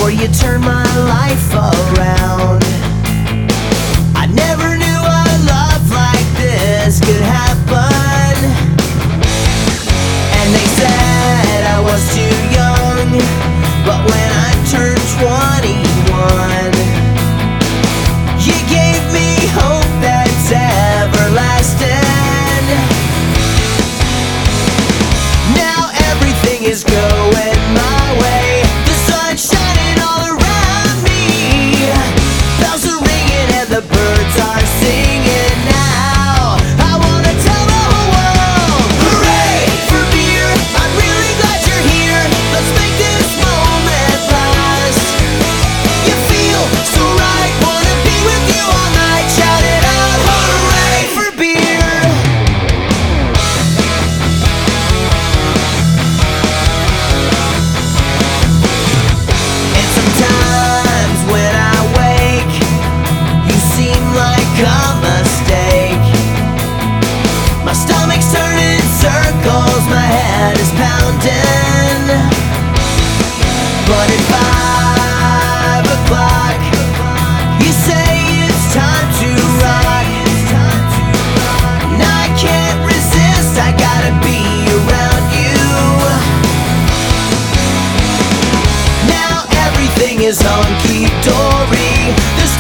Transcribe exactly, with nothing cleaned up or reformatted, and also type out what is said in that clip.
before you turn my life around. I never knew a love like this could happen. And they said I was too young, but when I turned twenty-one, you gave me hope that's everlasting. Now everything is going my way. The sun's shining all around me. Bells are ringing and the birds are singing now. I wanna tell the whole world, hooray for beer. I'm really glad you're here. Let's make this moment last. You feel so right, wanna be with you all night. Shout it out, hooray for beer. And sometimes when I wake, you seem like a mistake. My stomach's turning circles, my head is pounding. But at five o'clock, you say it's time to rock. And I can't resist, I gotta be around you. Now everything is hunky-dory. The